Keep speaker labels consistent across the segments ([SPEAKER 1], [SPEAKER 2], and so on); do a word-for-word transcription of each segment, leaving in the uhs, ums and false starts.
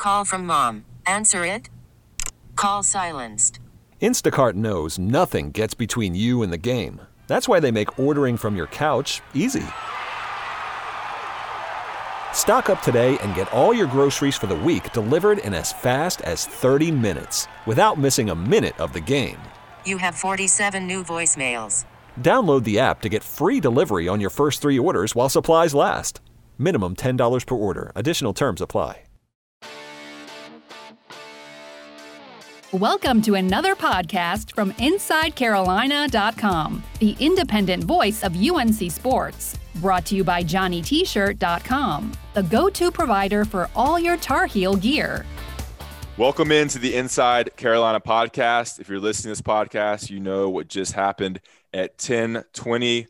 [SPEAKER 1] Call from mom. Answer it. Call silenced.
[SPEAKER 2] Instacart knows nothing gets between you and the game. That's why they make ordering from your couch easy. Stock up today and get all your groceries for the week delivered in as fast as thirty minutes without missing a minute of the game.
[SPEAKER 1] You have forty-seven new voicemails.
[SPEAKER 2] Download the app to get free delivery on your first three orders while supplies last. Minimum ten dollars per order. Additional terms apply.
[SPEAKER 3] Welcome to another podcast from Inside Carolina dot com, the independent voice of U N C sports. Brought to you by Johnny T Shirt dot com, the go-to provider for all your Tar Heel gear.
[SPEAKER 4] Welcome into the Inside Carolina podcast. If you're listening to this podcast, you know what just happened at ten twenty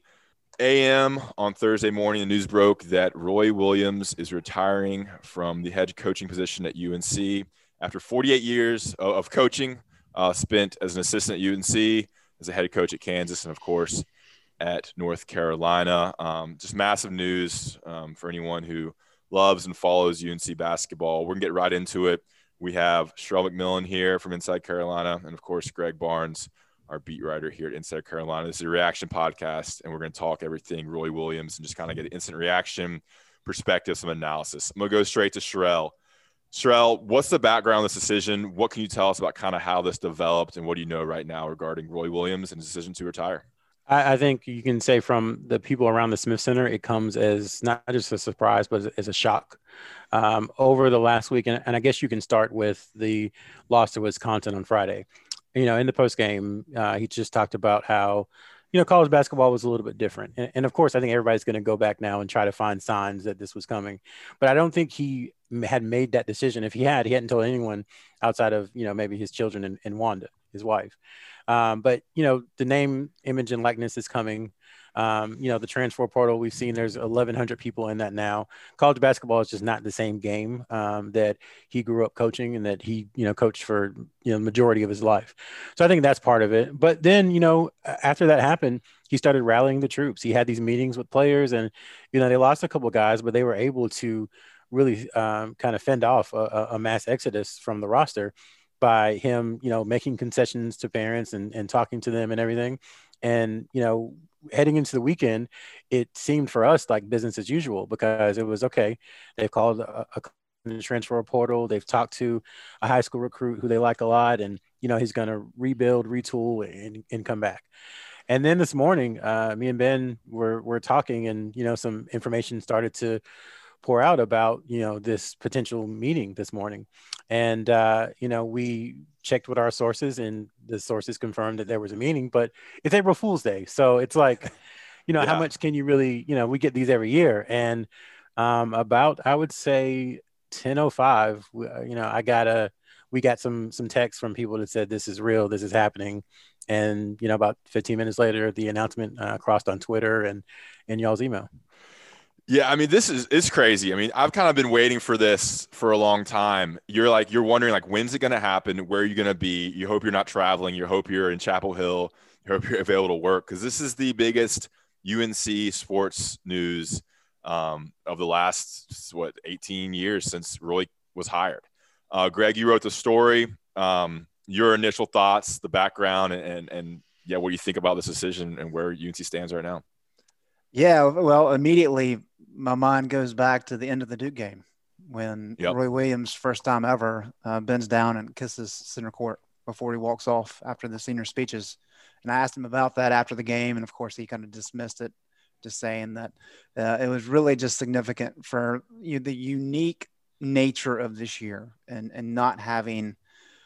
[SPEAKER 4] a.m. on Thursday morning. The news broke that Roy Williams is retiring from the head coaching position at U N C. After forty-eight years of coaching, uh, spent as an assistant at U N C, as a head coach at Kansas, and of course at North Carolina. Um, just massive news um, for anyone who loves and follows U N C basketball. We're gonna get right into it. We have Sherrell McMillan here from Inside Carolina, and of course Greg Barnes, our beat writer here at Inside Carolina. This is a reaction podcast, and we're gonna talk everything Roy Williams and just kind of get an instant reaction, perspective, some analysis. I'm gonna go straight to Sherrell. Sherrell, what's the background of this decision? What can you tell us about kind of how this developed, and what do you know right now regarding Roy Williams and his decision to retire?
[SPEAKER 5] I, I think you can say from the people around the Smith Center, it comes as not just a surprise, but as, as a shock. Um, over the last week, and, and I guess you can start with the loss to Wisconsin on Friday. You know, in the post game, uh, he just talked about how, you know, college basketball was a little bit different. And, and of course, I think everybody's going to go back now and try to find signs that this was coming. But I don't think he had made that decision. If he had, he hadn't told anyone outside of, you know, maybe his children and, and Wanda, his wife. Um, but, you know, the name, image, and likeness is coming. Um, you know, the transfer portal, we've seen there's eleven hundred people in that now. College basketball is just not the same game um, that he grew up coaching and that he, you know, coached for, you know, the majority of his life. So I think that's part of it. But then, you know, after that happened, he started rallying the troops. He had these meetings with players and, you know, they lost a couple of guys, but they were able to really um, kind of fend off a, a mass exodus from the roster by him, you know, making concessions to parents and, and talking to them and everything. And, you know, heading into the weekend, it seemed for us like business as usual because it was, okay, they've called a, a transfer portal. They've talked to a high school recruit who they like a lot. And, you know, he's going to rebuild, retool, and, and come back. And then this morning, uh, me and Ben were, were talking and, you know, some information started to pour out about, you know, this potential meeting this morning. And, uh, you know, we checked with our sources and the sources confirmed that there was a meeting, but it's April Fool's Day. So it's like, you know, yeah. How much can you really, you know, we get these every year. And um, about, I would say ten oh five, you know, I got a, we got some, some texts from people that said, this is real, this is happening. And, you know, about fifteen minutes later, the announcement uh, crossed on Twitter and in y'all's email.
[SPEAKER 4] Yeah, I mean, this is it's crazy. I mean, I've kind of been waiting for this for a long time. You're like, you're wondering, like, when's it going to happen? Where are you going to be? You hope you're not traveling. You hope you're in Chapel Hill. You hope you're available to work because this is the biggest U N C sports news um, of the last, what, eighteen years since Roy was hired. Uh, Greg, you wrote the story. Um, your initial thoughts, the background, and, and, and, yeah, what do you think about this decision and where U N C stands right now?
[SPEAKER 6] Yeah, well, immediately my mind goes back to the end of the Duke game when yep. Roy Williams, first time ever, uh, bends down and kisses center court before he walks off after the senior speeches. And I asked him about that after the game, and of course he kind of dismissed it, just saying that uh, it was really just significant for you know, the unique nature of this year and, and not having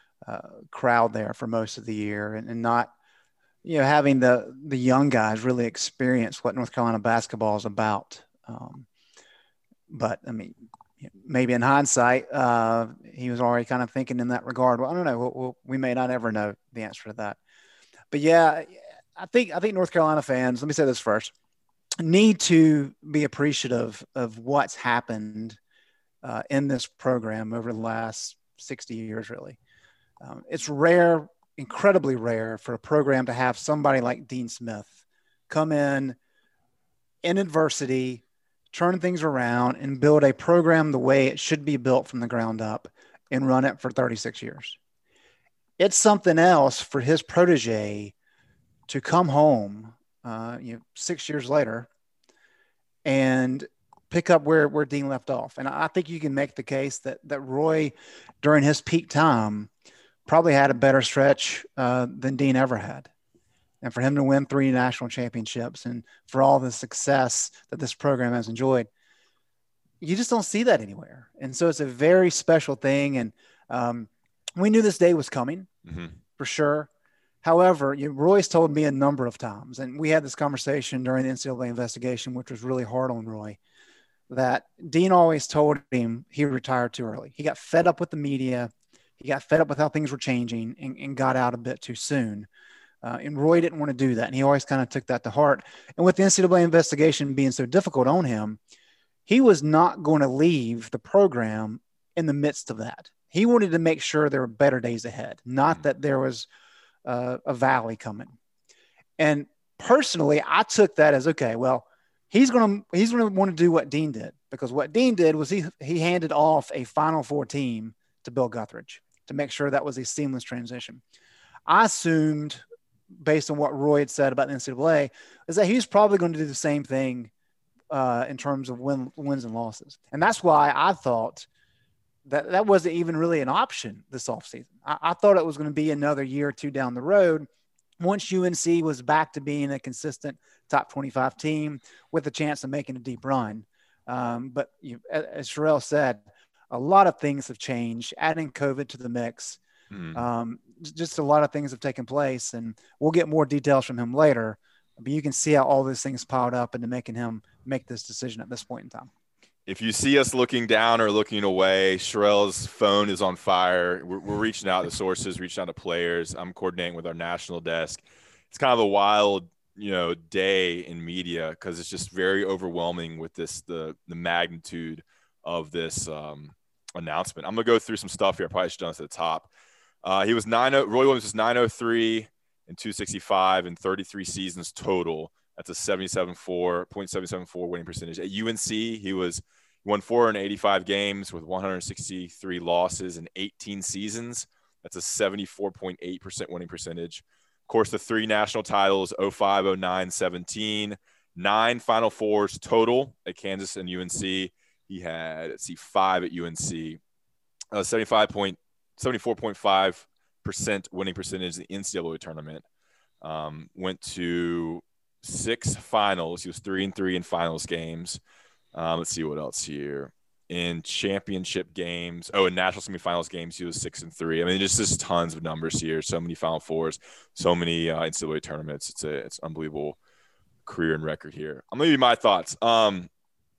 [SPEAKER 6] a crowd there for most of the year and, and not you know, having the, the young guys really experience what North Carolina basketball is about. Um, but I mean, maybe in hindsight, uh, he was already kind of thinking in that regard. Well, I don't know. We'll, we'll, we may not ever know the answer to that. But yeah, I think, I think North Carolina fans, let me say this first, need to be appreciative of what's happened uh, in this program over the last sixty years, really. Um, it's rare, incredibly rare for a program to have somebody like Dean Smith come in in adversity, turn things around and build a program the way it should be built from the ground up and run it for thirty-six years. It's something else for his protege to come home, uh, you know, six years later and pick up where, where Dean left off. And I think you can make the case that, that Roy, during his peak time, probably had a better stretch uh, than Dean ever had. And for him to win three national championships and for all the success that this program has enjoyed, you just don't see that anywhere. And so it's a very special thing. And um, we knew this day was coming mm-hmm. for sure. However, you, Roy's told me a number of times, and we had this conversation during the N C double A investigation, which was really hard on Roy, that Dean always told him he retired too early. He got fed up with the media. He got fed up with how things were changing and, and got out a bit too soon. Uh, and Roy didn't want to do that. And he always kind of took that to heart. And with the N C double A investigation being so difficult on him, he was not going to leave the program in the midst of that. He wanted to make sure there were better days ahead, not that there was uh, a valley coming. And personally, I took that as, okay, well, he's going to, he's going to want to do what Dean did, because what Dean did was he, he handed off a Final Four team to Bill Guthridge to make sure that was a seamless transition. I assumed, based on what Roy had said about the N C double A, is that he's probably going to do the same thing uh, in terms of win, wins and losses. And that's why I thought that that wasn't even really an option this offseason. I, I thought it was going to be another year or two down the road once U N C was back to being a consistent top twenty-five team with a chance of making a deep run. Um, but you, as Sherrell said, a lot of things have changed, adding COVID to the mix. Mm. Um, just a lot of things have taken place, and we'll get more details from him later, but you can see how all these things piled up into making him make this decision at this point in time.
[SPEAKER 4] If you see us looking down or looking away, Sherrell's phone is on fire. We're, we're reaching out to sources, reaching out to players. I'm coordinating with our national desk. It's kind of a wild, you know, day in media because it's just very overwhelming with this, the, the magnitude of this um, announcement. I'm going to go through some stuff here. I probably should have done this at the top. Uh, he was nine. Roy Williams was nine oh three and two sixty-five in thirty-three seasons total. That's a seventy-seven point seven seven four winning percentage. At U N C, he was he won four hundred eighty-five games with one hundred sixty-three losses in eighteen seasons. That's a seventy-four point eight percent winning percentage. Of course, the three national titles: oh five, oh nine, seventeen, nine Final Fours total at Kansas and U N C. He had, let's see, five at U N C. Uh, seventy-five point seventy-four point five percent winning percentage in the N C double A tournament. Um, went to six finals. He was three and three in finals games. Um, let's see what else here. In championship games, oh, in national semifinals games, he was six and three. I mean, just just tons of numbers here. So many Final Fours, so many uh, N C double A tournaments. It's a it's unbelievable career and record here. I'm gonna give you my thoughts. Um,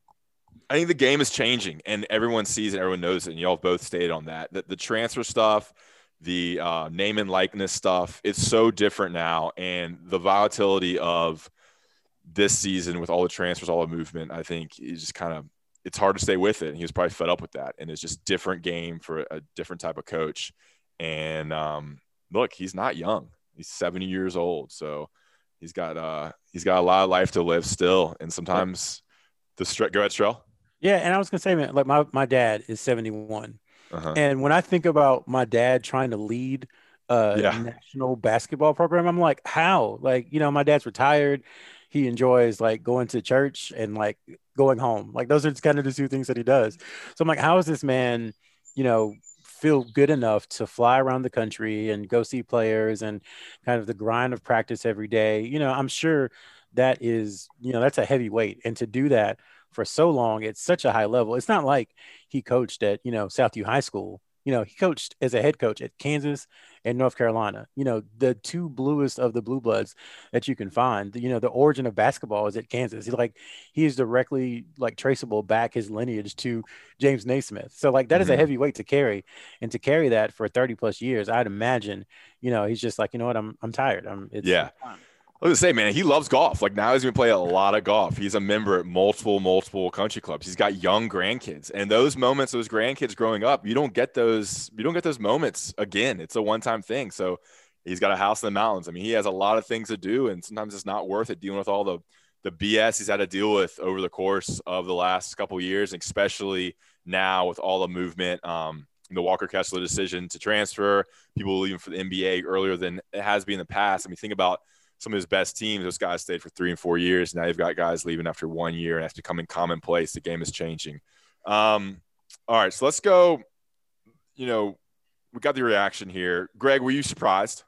[SPEAKER 4] I think the game is changing, and everyone sees it, everyone knows it, and y'all both stated on that. The, the transfer stuff, the uh, name and likeness stuff, it's so different now, and the volatility of this season with all the transfers, all the movement, I think is just kind of – it's hard to stay with it, and he was probably fed up with that, and it's just different game for a different type of coach. And, um, look, he's not young. He's seventy years old, so he's got uh, he's got a lot of life to live still, and sometimes the – go ahead, Sherrell.
[SPEAKER 5] Yeah, and I was gonna say, man, like my, my dad is seventy-one, uh-huh. and when I think about my dad trying to lead a yeah. national basketball program, I'm like, how? Like, you know, my dad's retired. He enjoys like going to church and like going home. Like those are just kind of the two things that he does. So I'm like, how is this man, you know, feel good enough to fly around the country and go see players and kind of the grind of practice every day? You know, I'm sure that is, you know, that's a heavy weight, and to do that for so long, it's such a high level. It's not like he coached at, you know, Southview High School. You know, he coached as a head coach at Kansas and North Carolina, you know, the two bluest of the blue bloods that you can find. You know, the origin of basketball is at Kansas. He like, he is directly like traceable back his lineage to James Naismith. So like that mm-hmm. is a heavy weight to carry, and to carry that for thirty plus years, I'd imagine, you know, he's just like, you know what, I'm, I'm tired. I'm it's
[SPEAKER 4] yeah. I was gonna say, man, he loves golf. Like now he's gonna play a lot of golf. He's a member at multiple, multiple country clubs. He's got young grandkids, and those moments, those grandkids growing up, you don't get those. You don't get those moments again. It's a one-time thing. So he's got a house in the mountains. I mean, he has a lot of things to do, and sometimes it's not worth it dealing with all the the B S he's had to deal with over the course of the last couple of years, especially now with all the movement. Um, the Walker Kessler decision to transfer, people leaving for the N B A earlier than it has been in the past. I mean, think about some of his best teams. Those guys stayed for three and four years. Now you've got guys leaving after one year, and that's becoming commonplace. The game is changing. Um, all right, so let's go. You know, we got the reaction here. Greg, were you surprised?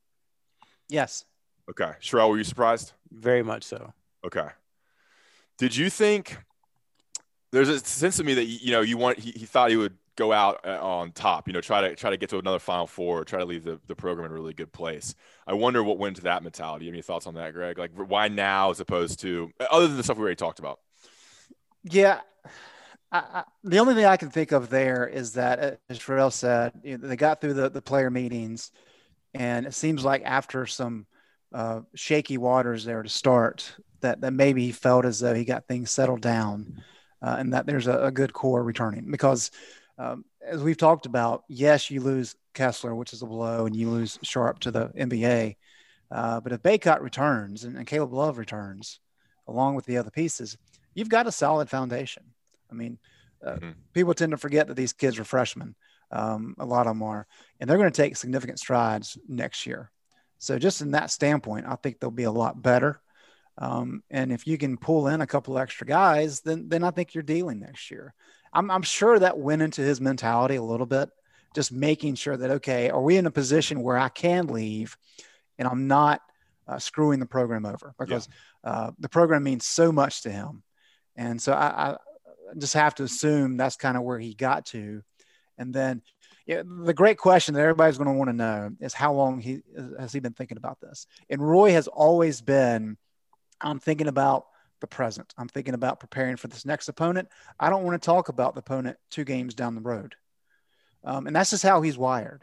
[SPEAKER 6] Yes.
[SPEAKER 4] Okay. Sherelle, were you surprised?
[SPEAKER 5] Very much so.
[SPEAKER 4] Okay. Did you think there's a sense of me that, you know, you want, he, he thought he would go out on top, you know, try to try to get to another Final Four, try to leave the, the program in a really good place. I wonder what went into that mentality. You have any thoughts on that, Greg? Like, why now as opposed to, other than the stuff we already talked about?
[SPEAKER 6] Yeah. I, I, the only thing I can think of there is that, as Sherelle said, you know, they got through the, the player meetings, and it seems like after some uh, shaky waters there to start, that, that maybe he felt as though he got things settled down uh, and that there's a, a good core returning. Because um, as we've talked about, yes, you lose Kessler, which is a blow, and you lose Sharp to the N B A. Uh, but if Bacot returns and, and Caleb Love returns, along with the other pieces, you've got a solid foundation. I mean, uh, mm-hmm. people tend to forget that these kids are freshmen. Um, a lot of them are, and they're going to take significant strides next year. So just in that standpoint, I think they'll be a lot better. Um, and if you can pull in a couple extra guys, then, then I think you're dealing next year. I'm, I'm sure that went into his mentality a little bit, just making sure that, okay, are we in a position where I can leave and I'm not uh, screwing the program over, because yeah. uh, the program means so much to him. And so I, I just have to assume that's kind of where he got to. And then yeah, the great question that everybody's going to want to know is how long he has he been thinking about this? And Roy has always been, I'm thinking about the present. I'm thinking about preparing for this next opponent. I don't want to talk about the opponent two games down the road. Um, and that's just how he's wired.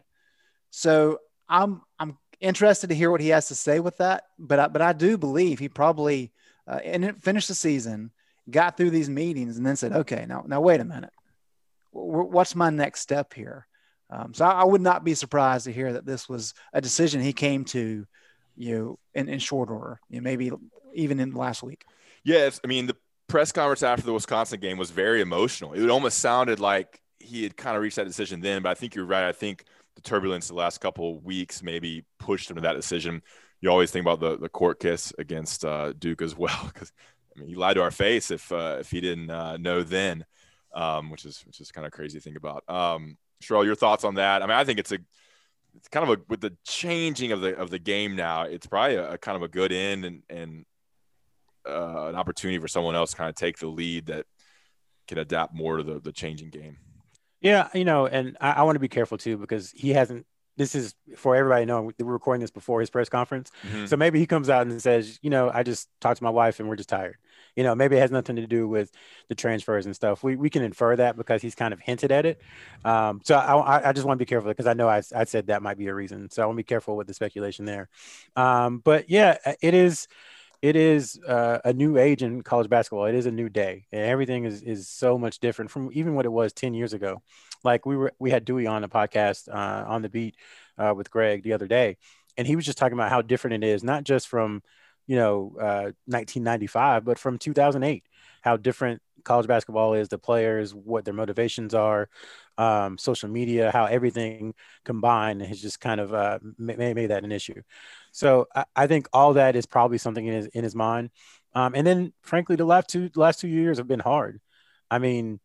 [SPEAKER 6] So I'm, I'm interested to hear what he has to say with that. But I, but I do believe he probably uh, and finished the season, got through these meetings, and then said, okay, now, now wait a minute. What's my next step here? Um, so I, I would not be surprised to hear that this was a decision he came to, you know, in, in short order, you know, maybe even in last week.
[SPEAKER 4] Yes. I mean, the press conference after the Wisconsin game was very emotional. It almost sounded like he had kind of reached that decision then, but I think you're right. I think the turbulence the last couple of weeks maybe pushed him to that decision. You always think about the, the court kiss against uh, Duke as well, because I mean, he lied to our face if uh, if he didn't uh, know then. Um, which is which is kind of crazy to think about. Um, Sherelle, your thoughts on that? I mean, I think it's a it's kind of a with the changing of the of the game now. It's probably a, a kind of a good end and and uh, an opportunity for someone else to kind of take the lead that can adapt more to the the changing game.
[SPEAKER 5] Yeah, you know, and I, I want to be careful too, because he hasn't. This is for everybody knowing we're recording this before his press conference. Mm-hmm. So maybe he comes out and says, you know, I just talked to my wife and we're just tired. You know, maybe it has nothing to do with the transfers and stuff. We we can infer that because he's kind of hinted at it. Um, so I, I just want to be careful, because I know I, I said that might be a reason. So I want to be careful with the speculation there. Um, but yeah, it is it is uh, a new age in college basketball. It is a new day, and everything is is so much different from even what it was ten years ago. Like we were, we had Dewey on a podcast uh, on the beat uh, with Greg the other day, and he was just talking about how different it is, not just from, you know, uh, nineteen ninety-five, but from two thousand eight, how different college basketball is, the players, what their motivations are, um, social media, how everything combined has just kind of uh, made, made that an issue. So I, I think all that is probably something in his, in his mind. Um, and then frankly, the last two, the last two years have been hard. I mean,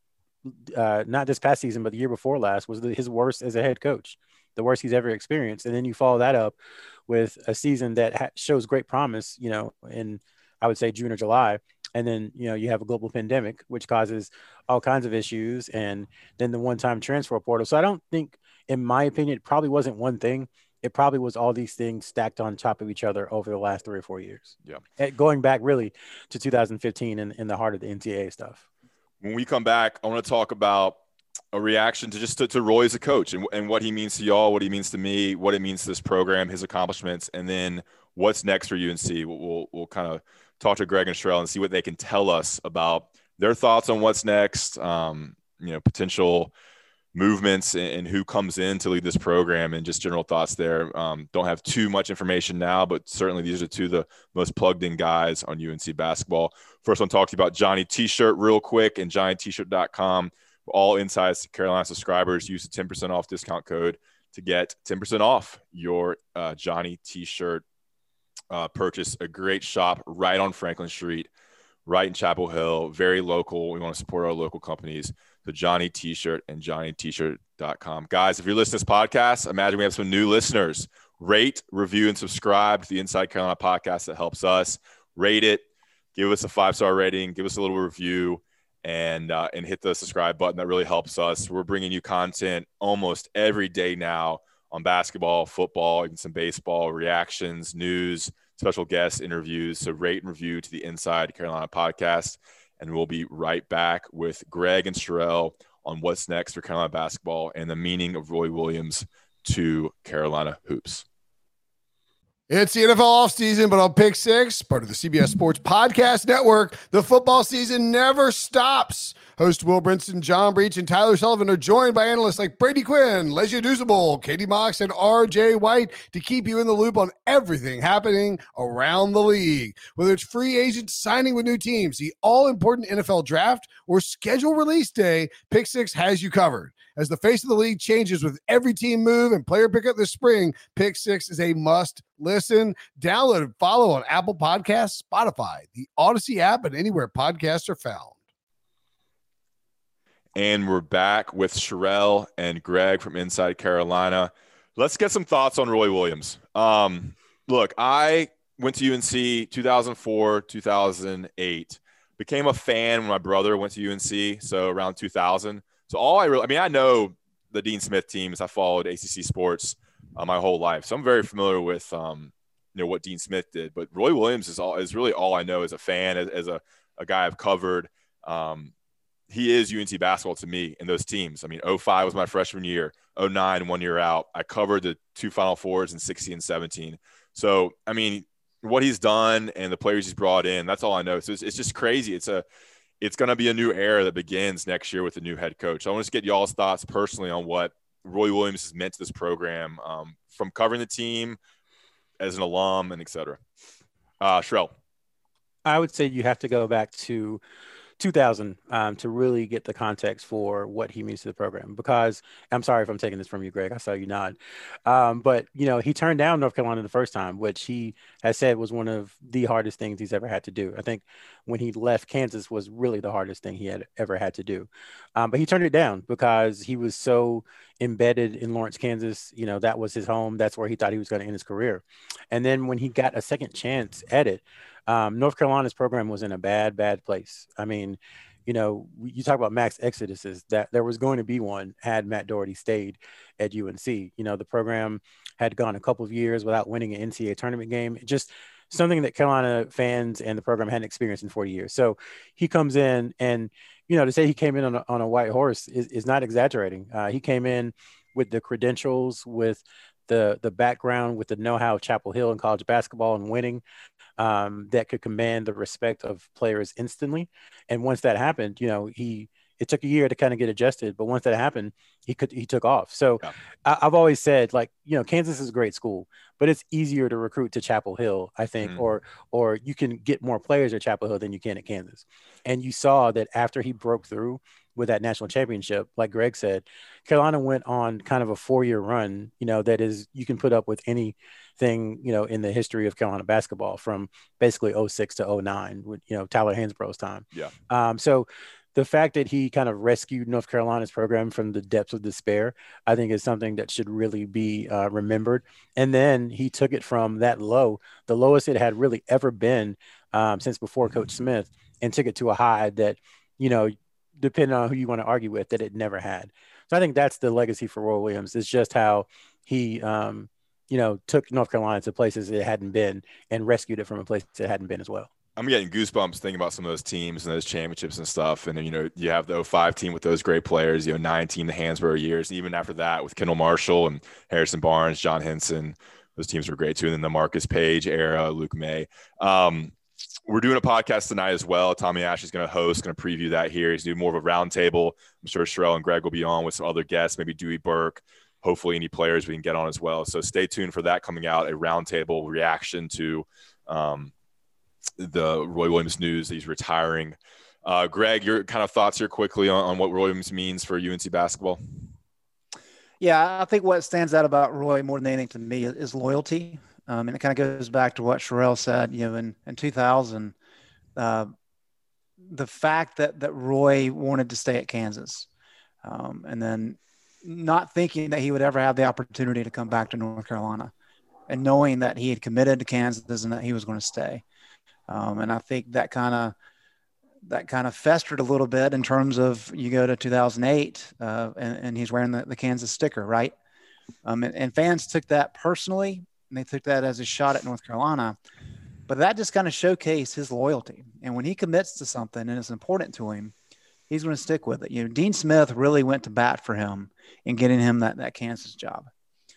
[SPEAKER 5] uh, not this past season, but the year before last was the, his worst as a head coach, the worst he's ever experienced. And then you follow that up with a season that ha- shows great promise, you know, in, I would say June or July. And then, you know, you have a global pandemic, which causes all kinds of issues. And then the one-time transfer portal. So I don't think, in my opinion, it probably wasn't one thing. It probably was all these things stacked on top of each other over the last three or four years. Yeah. Going back really to two thousand fifteen and in, in the heart of the N C double A stuff.
[SPEAKER 4] When we come back, I want to talk about a reaction to just to, to Roy as a coach and, and what he means to y'all, what he means to me, what it means to this program, his accomplishments, and then what's next for U N C. We'll, we'll, we'll kind of talk to Greg and Sherelle and see what they can tell us about their thoughts on what's next, um, you know, potential movements and, and who comes in to lead this program, and just general thoughts there. Um, don't have too much information now, but certainly these are two of the most plugged in guys on U N C basketball. First, I want to talk to you about Johnny T-Shirt real quick, and Johnny T Shirt dot com. For all Inside Carolina subscribers, use the ten percent off discount code to get ten percent off your uh, Johnny T-shirt uh, purchase. A great shop right on Franklin Street, right in Chapel Hill, very local. We want to support our local companies. So Johnny T-shirt and johnny t shirt dot com. Guys, if you're listening to this podcast, imagine we have some new listeners. Rate, review, and subscribe to the Inside Carolina podcast. That helps us. Rate it. Give us a five-star rating. Give us a little review. And uh, and hit the subscribe button. That really helps us. We're bringing you content almost every day now on basketball, football, even some baseball, reactions, news, special guests, interviews. So rate and review to the Inside Carolina podcast. And we'll be right back with Greg and Sherelle on what's next for Carolina basketball and the meaning of Roy Williams to Carolina hoops.
[SPEAKER 7] It's the N F L offseason, but on Pick Six, part of the C B S Sports Podcast Network, the football season never stops. Host Will Brinson, John Breach, and Tyler Sullivan are joined by analysts like Brady Quinn, Lesia Dusable, Katie Mox, and R J White to keep you in the loop on everything happening around the league. Whether it's free agents signing with new teams, the all-important N F L draft, or schedule release day, Pick Six has you covered. As the face of the league changes with every team move and player pickup this spring, Pick Six is a must listen. Download and follow on Apple Podcasts, Spotify, the Odyssey app, and anywhere podcasts are found.
[SPEAKER 4] And we're back with Sherelle and Greg from Inside Carolina. Let's get some thoughts on Roy Williams. Um, look, I went to U N C two thousand four, two thousand eight. Became a fan when my brother went to U N C, so around two thousand. So all I really – I mean, I know the Dean Smith teams. I followed A C C sports uh, my whole life. So I'm very familiar with, um, you know, what Dean Smith did. But Roy Williams is all is really all I know as a fan, as, as a, a guy I've covered. Um, he is U N C basketball to me in those teams. I mean, oh five was my freshman year, oh nine, one year out. I covered the two Final Fours in sixteen and seventeen. So, I mean, what he's done and the players he's brought in, that's all I know. So it's, it's just crazy. It's a – It's going to be a new era that begins next year with a new head coach. I want to get y'all's thoughts personally on what Roy Williams has meant to this program, um, from covering the team as an alum and et cetera. Uh, Sherelle.
[SPEAKER 5] I would say you have to go back to two thousand um, to really get the context for what he means to the program, because I'm sorry if I'm taking this from you, Greg, I saw you nod. Um, but, you know, he turned down North Carolina the first time, which he has said was one of the hardest things he's ever had to do. I think when he left Kansas was really the hardest thing he had ever had to do. Um, but he turned it down because he was so embedded in Lawrence, Kansas. You know, that was his home. That's where he thought he was going to end his career. And then when he got a second chance at it, Um, North Carolina's program was in a bad, bad place. I mean, you know, you talk about max exoduses, that there was going to be one had Matt Doherty stayed at U N C. You know, the program had gone a couple of years without winning an N C double A tournament game, just something that Carolina fans and the program hadn't experienced in forty years. So he comes in and, you know, to say he came in on a, on a white horse is, is not exaggerating. Uh, he came in with the credentials, with the the background, with the know-how of Chapel Hill in college basketball and winning. Um, that could command the respect of players instantly. And once that happened, you know, he, it took a year to kind of get adjusted, but once that happened, he could, he took off. So yeah. I, I've always said, like, you know, Kansas is a great school, but it's easier to recruit to Chapel Hill, I think, mm. or, or you can get more players at Chapel Hill than you can at Kansas. And you saw that after he broke through with that national championship, like Greg said, Carolina went on kind of a four-year run, you know, that is, you can put up with anything, you know, in the history of Carolina basketball from basically oh six to oh nine with, you know, Tyler Hansborough's time.
[SPEAKER 4] Yeah.
[SPEAKER 5] Um, so the fact that he kind of rescued North Carolina's program from the depths of despair, I think is something that should really be uh, remembered. And then he took it from that low, the lowest it had really ever been um, since before Coach Smith, and took it to a high that, you know, depending on who you want to argue with, that it never had. So I think that's the legacy for Roy Williams, is just how he, um, you know, took North Carolina to places it hadn't been and rescued it from a place it hadn't been as well.
[SPEAKER 4] I'm getting goosebumps thinking about some of those teams and those championships and stuff. And then, you know, you have the oh five team with those great players, you know, nineteen, the Hansborough years. And even after that with Kendall Marshall and Harrison Barnes, John Henson, those teams were great too. And then the Marcus Page era, Luke May. Um, We're doing a podcast tonight as well. Tommy Ash is going to host, going to preview that here. He's doing more of a roundtable. I'm sure Sherelle and Greg will be on with some other guests, maybe Dewey Burke, hopefully any players we can get on as well. So stay tuned for that coming out, a roundtable reaction to um, the Roy Williams news that he's retiring Uh, Greg, your kind of thoughts here quickly on, on what Roy Williams means for U N C basketball.
[SPEAKER 6] Yeah, I think what stands out about Roy more than anything to me is loyalty. Um, and it kind of goes back to what Sherelle said, you know, in, in two thousand, uh, the fact that, that Roy wanted to stay at Kansas, um, and then not thinking that he would ever have the opportunity to come back to North Carolina, and knowing that he had committed to Kansas and that he was going to stay. Um, and I think that kind of, that kind of festered a little bit in terms of you go to two thousand eight uh, and, and he's wearing the, the Kansas sticker, right? Um, and, and fans took that personally, and they took that as a shot at North Carolina. But that just kind of showcased his loyalty. And when he commits to something and it's important to him, he's going to stick with it. You know, Dean Smith really went to bat for him in getting him that, that Kansas job.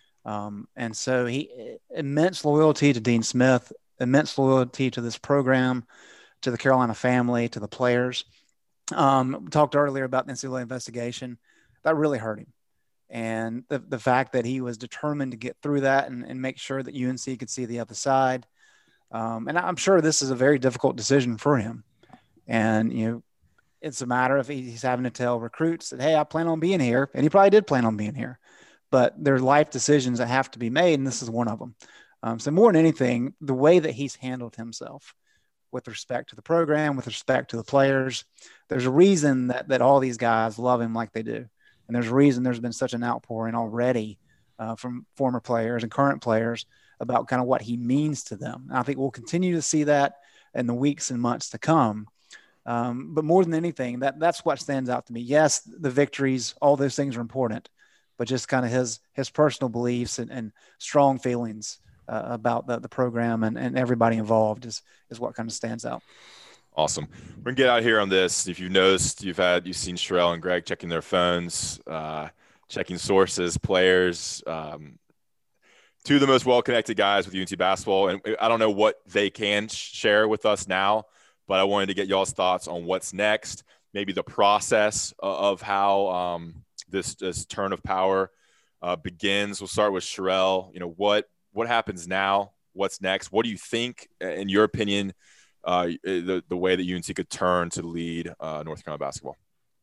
[SPEAKER 6] Um, and so he immense loyalty to Dean Smith, immense loyalty to this program, to the Carolina family, to the players. Um, we talked earlier about the N C double A investigation. That really hurt him. And the, the fact that he was determined to get through that and, and make sure that U N C could see the other side. Um, and I'm sure this is a very difficult decision for him. And, you know, it's a matter of he's having to tell recruits that, hey, I plan on being here. And he probably did plan on being here. But there are life decisions that have to be made, and this is one of them. Um, so more than anything, the way that he's handled himself with respect to the program, with respect to the players, there's a reason that, that all these guys love him like they do. And there's a reason there's been such an outpouring already uh, from former players and current players about kind of what he means to them. And I think we'll continue to see that in the weeks and months to come. Um, but more than anything, that that's what stands out to me. Yes, the victories, all those things are important, but just kind of his his personal beliefs and, and strong feelings uh, about the, the program and, and everybody involved is is what kind of stands out.
[SPEAKER 4] Awesome. We're gonna get out here on this. If you've noticed, you've had you've seen Sherelle and Greg checking their phones, uh, checking sources, players. Um, two of the most well-connected guys with U N C basketball, and I don't know what they can share with us now, but I wanted to get y'all's thoughts on what's next, maybe the process of how um, this, this turn of power uh, begins. We'll start with Sherelle. You know, what what happens now? What's next? What do you think, in your opinion, uh, the the way that U N C could turn to lead uh, North Carolina basketball?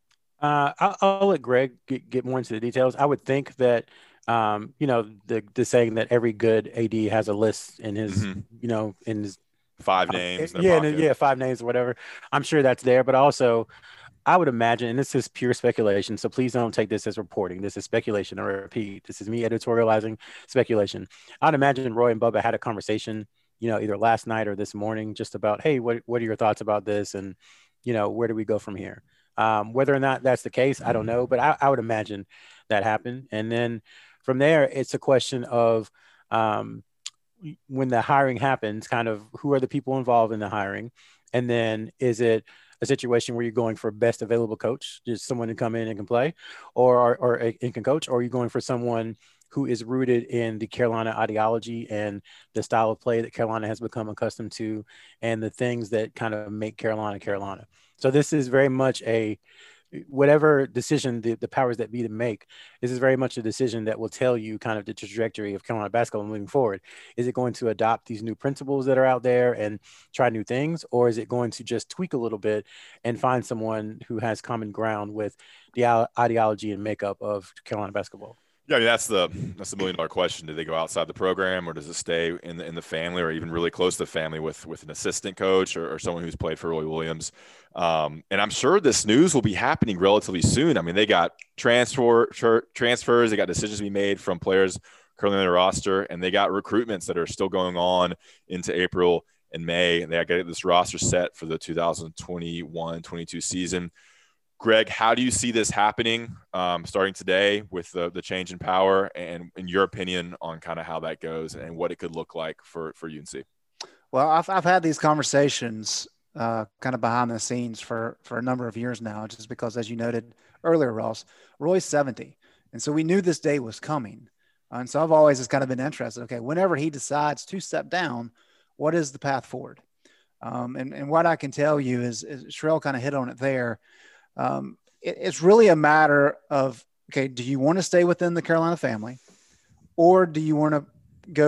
[SPEAKER 5] Uh, I'll, I'll let Greg get, get more into the details. I would think that, um, you know, the the saying that every good A D has a list in his, mm-hmm. you know, in his
[SPEAKER 4] five names.
[SPEAKER 5] Uh, yeah, yeah, five names or whatever. I'm sure that's there, but also I would imagine, and this is pure speculation, so please don't take this as reporting. This is speculation. I repeat, this is me editorializing speculation. I'd imagine Roy and Bubba had a conversation, you know, either last night or this morning, just about, hey, what what are your thoughts about this, and you know, where do we go from here? Um, whether or not that's the case, I don't know, but I, I would imagine that happened, and then from there, it's a question of um, when the hiring happens, kind of who are the people involved in the hiring, and then is it a situation where you're going for best available coach, just someone to come in and can play, or or, or and can coach, or are you going for someone who is rooted in the Carolina ideology and the style of play that Carolina has become accustomed to, and the things that kind of make Carolina Carolina. So this is very much a whatever decision the, the powers that be to make, this is very much a decision that will tell you kind of the trajectory of Carolina basketball moving forward. Is it going to adopt these new principles that are out there and try new things, or is it going to just tweak a little bit and find someone who has common ground with the ideology and makeup of Carolina basketball?
[SPEAKER 4] Yeah, I mean, that's the that's the million dollar question. Do they go outside the program, or does it stay in the in the family, or even really close to the family with with an assistant coach or, or someone who's played for Roy Williams? Um, and I'm sure this news will be happening relatively soon. I mean, they got transfer transfers, they got decisions to be made from players currently on their roster, and they got recruitments that are still going on into April and May. And they got to get this roster set for the two thousand twenty-one twenty-two season. Greg, how do you see this happening um, starting today with the, the change in power, and in your opinion on kind of how that goes and what it could look like for, for U N C?
[SPEAKER 6] Well, I've, I've had these conversations uh, kind of behind the scenes for, for a number of years now, just because, as you noted earlier, Ross, Roy's seventy. And so we knew this day was coming. And so I've always just kind of been interested. Okay, whenever he decides to step down, what is the path forward? Um, and, and what I can tell you is, is Sherelle kind of hit on it there. Um, it, it's really a matter of, okay, do you want to stay within the Carolina family, or do you want to go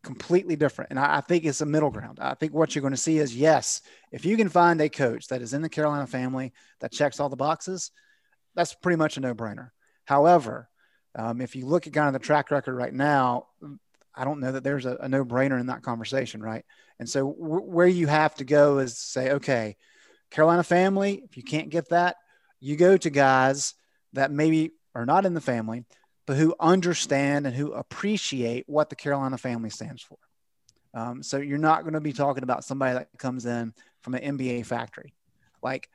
[SPEAKER 6] completely different. And I, I think it's a middle ground. I think what you're going to see is, yes, if you can find a coach that is in the Carolina family that checks all the boxes, that's pretty much a no-brainer. However, um, if you look at kind of the track record right now, I don't know that there's a, a no-brainer in that conversation, right? And so w- where you have to go is say, okay, Carolina family, if you can't get that, you go to guys that maybe are not in the family, but who understand and who appreciate what the Carolina family stands for. Um, so you're not going to be talking about somebody that comes in from an M B A factory. Like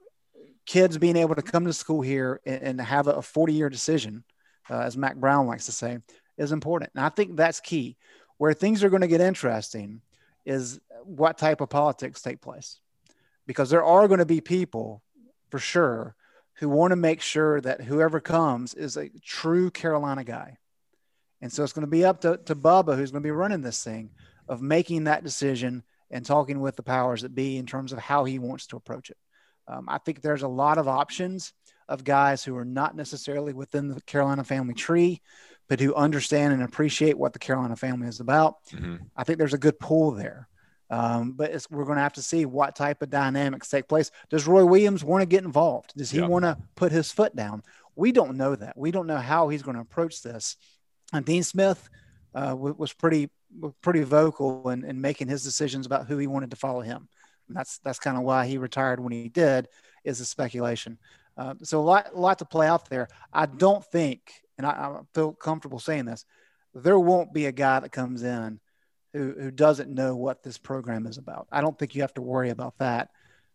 [SPEAKER 6] kids being able to come to school here and, and have a forty-year decision, uh, as Mac Brown likes to say, is important. And I think that's key. Where things are going to get interesting is what type of politics take place. Because there are going to be people, for sure, who want to make sure that whoever comes is a true Carolina guy. And so it's going to be up to, to Bubba, who's going to be running this thing, of making that decision and talking with the powers that be in terms of how he wants to approach it. Um, I think there's a lot of options of guys who are not necessarily within the Carolina family tree, but who understand and appreciate what the Carolina family is about. Mm-hmm. I think there's a good pool there. Um, but it's, we're going to have to see what type of dynamics take place. Does Roy Williams want to get involved? Does he yeah. want to put his foot down? We don't know that. We don't know how he's going to approach this. And Dean Smith uh, was pretty pretty vocal in, in making his decisions about who he wanted to follow him. And that's that's kind of why he retired when he did, is the speculation. Uh, so a lot, a lot to play out there. I don't think, and I, I feel comfortable saying this, there won't be a guy that comes in Who, who doesn't know what this program is about. I don't think you have to worry about that.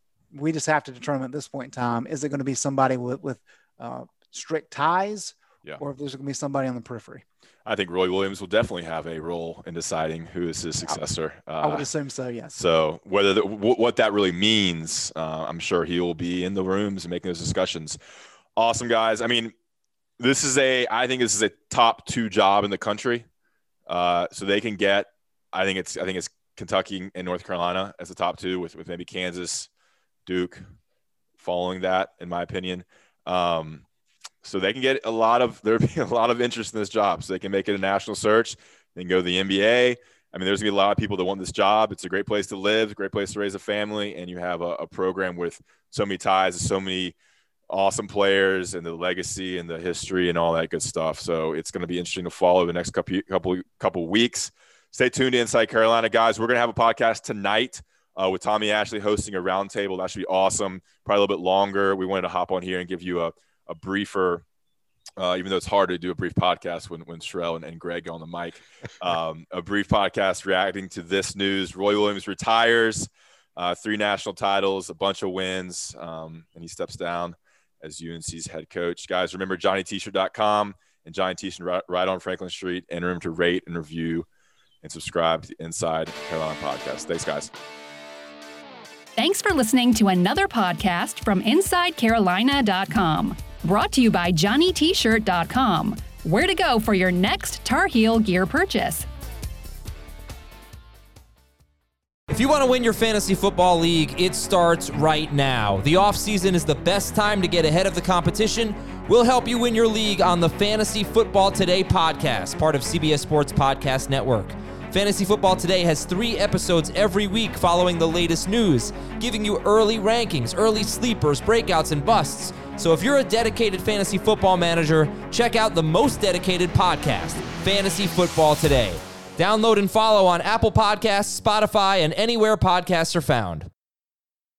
[SPEAKER 6] We just have to determine at this point in time, is it going to be somebody with, with uh, strict ties yeah. or if there's going to be somebody on the periphery?
[SPEAKER 4] I think Roy Williams will definitely have a role in deciding who is his successor.
[SPEAKER 6] I, uh, I would assume so, yes.
[SPEAKER 4] So whether the, w- what that really means, uh, I'm sure he will be in the rooms and making those discussions. Awesome, guys. I mean, this is a, I think this is a top two job in the country. Uh, so they can get, I think it's I think it's Kentucky and North Carolina as the top two, with, with maybe Kansas, Duke following that, in my opinion. Um, so they can get a lot of there'll be a lot of interest in this job. So they can make it a national search. They can go to the N B A. I mean, there's gonna be a lot of people that want this job. It's a great place to live, a great place to raise a family, and you have a, a program with so many ties, so many awesome players, and the legacy and the history and all that good stuff. So it's going to be interesting to follow the next couple couple couple weeks. Stay tuned to Inside Carolina, guys. We're going to have a podcast tonight uh, with Tommy Ashley hosting a roundtable. That should be awesome. Probably a little bit longer. We wanted to hop on here and give you a, a briefer, uh, even though it's hard to do a brief podcast when, when Sherelle and, and Greg go on the mic. Um, a brief podcast reacting to this news. Roy Williams retires, uh, three national titles, a bunch of wins, um, and he steps down as U N C's head coach. Guys, remember Johnny T Shirt dot com and Johnny T-Shirt right, right on Franklin Street. Enter him to rate and review and subscribe to the Inside Carolina podcast. Thanks, guys.
[SPEAKER 3] Thanks for listening to another podcast from Inside Carolina dot com. Brought to you by Johnny T Shirt dot com. Where to go for your next Tar Heel gear purchase.
[SPEAKER 8] If you want to win your fantasy football league, it starts right now. The offseason is the best time to get ahead of the competition. We'll help you win your league on the Fantasy Football Today podcast, part of C B S Sports Podcast Network. Fantasy Football Today has three episodes every week following the latest news, giving you early rankings, early sleepers, breakouts, and busts. So if you're a dedicated fantasy football manager, check out the most dedicated podcast, Fantasy Football Today. Download and follow on Apple Podcasts, Spotify, and anywhere podcasts are found.